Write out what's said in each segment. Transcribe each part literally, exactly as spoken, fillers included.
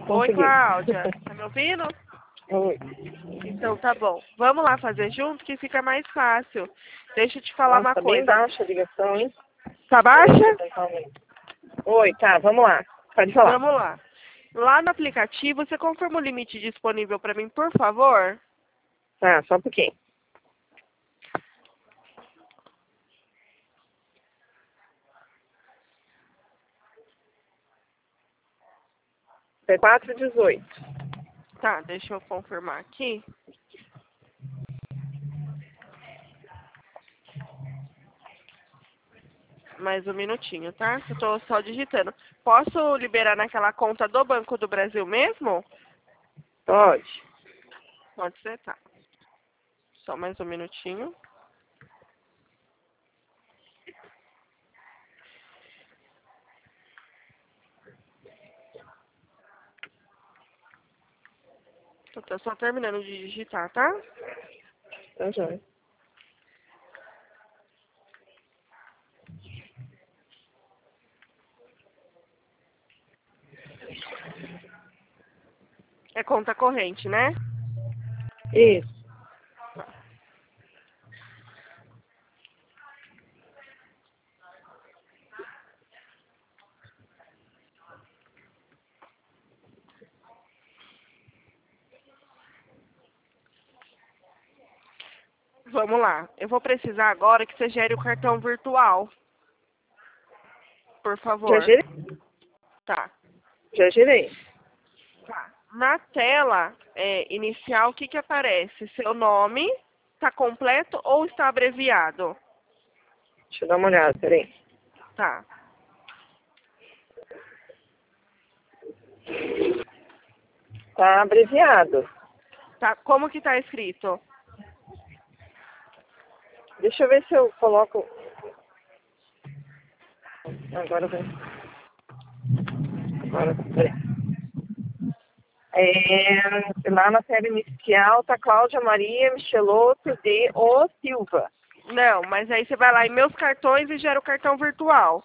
Oi, Consegui. Cláudia. Tá me ouvindo? Oi. Então tá bom. Vamos lá fazer junto que fica mais fácil. Deixa eu te falar Nossa, uma tá bem coisa. baixa a ligação, hein? Tá Peraí, deixa baixa? eu tentar aumentar. Oi, tá, vamos lá. Pode falar. Vamos lá. Lá no aplicativo, você confirma o limite disponível para mim, por favor? Tá, só um pouquinho. É quatro e dezoito. Tá, deixa eu confirmar aqui. Mais um minutinho, tá? Eu tô só digitando. Posso liberar naquela conta do Banco do Brasil mesmo? Pode. Pode ser, tá. Só mais um minutinho. Eu tô só terminando de digitar, tá? Tá joia. É conta corrente, né? Isso. Vamos lá. Eu vou precisar agora que você gere o cartão virtual. Por Já favor. girei? Tá. Já girei. Tá. Na tela é, inicial, o que que aparece? Seu nome está completo ou está abreviado? Deixa eu dar uma olhada, peraí. Tá. Tá abreviado. Tá. Como que tá escrito? Deixa eu ver se eu coloco... Agora vem. Agora, peraí. É, lá na tela inicial tá Cláudia Maria Michelotto de O Silva. Não, mas aí você vai lá em meus cartões e gera o cartão virtual.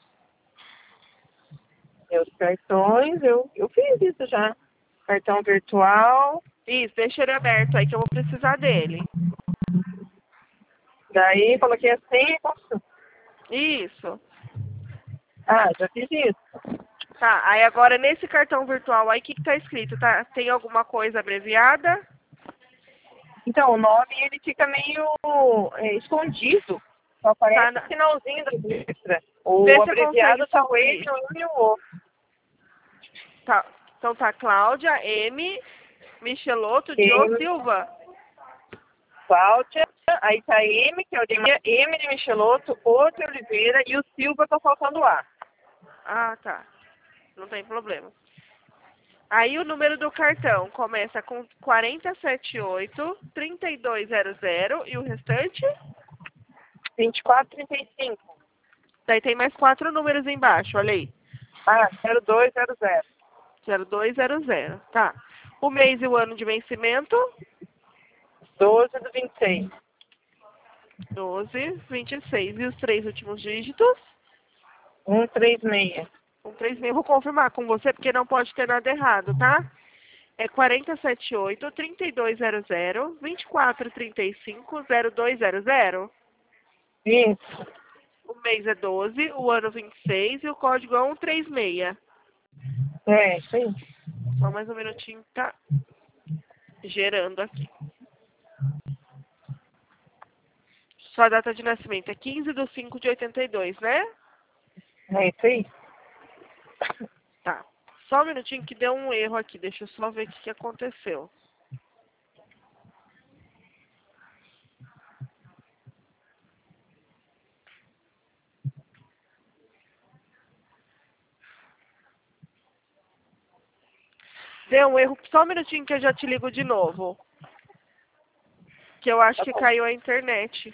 Meus cartões, eu, eu fiz isso já. Cartão virtual. Isso, deixa ele aberto aí que eu vou precisar dele. Daí coloquei a senha e posso. Isso. Ah, já fiz isso. Tá, aí agora nesse cartão virtual aí, o que que tá escrito? Tá, tem alguma coisa abreviada? Então, o nome ele fica meio é, escondido. Só aparece Tá o na... finalzinho da letra. Vê O se você consegue abreviado tá o E, subir. o M e o O. Tá, então tá Cláudia M. Michelotto de O M, Silva. Cláudia, aí tá M, que é o de Maria, M de Michelotto, O de Oliveira e o Silva tá faltando A. Ah, tá. Não tem problema. Aí o número do cartão começa com quatro sete oito, três dois zero zero e o restante? vinte e quatro, trinta e cinco. Daí tem mais quatro números embaixo, olha aí. Ah, zero dois zero zero. zero dois zero zero. Tá. O mês e o ano de vencimento? doze do vinte e seis. doze, vinte e seis. E os três últimos dígitos? cento e trinta e seis. Um três meio. Vou confirmar com você porque não pode ter nada errado, tá? É quatro sete oito, três dois zero zero, vinte e quatro trinta e cinco, zero dois zero zero. Isso. O mês é doze, o ano vinte e seis e o código é cento e trinta e seis. É, isso aí. Só mais um minutinho, tá gerando aqui. Sua data de nascimento é quinze de cinco de oitenta e dois, né? É isso aí. Tá. Só um minutinho que deu um erro aqui. Deixa eu só ver o que, que aconteceu. Deu um erro. Só um minutinho que eu já te ligo de novo. Que eu acho Tá que bom. caiu a internet.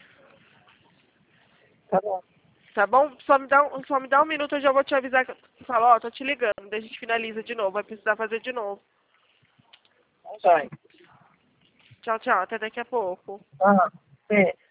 Tá bom. Tá bom? Só me dá um, só me dá um minuto, eu já vou te avisar. Que eu falo, ó, tô te ligando. Daí a gente finaliza de novo. Vai precisar fazer de novo. Vai. Tchau, tchau. Até daqui a pouco. Aham. É.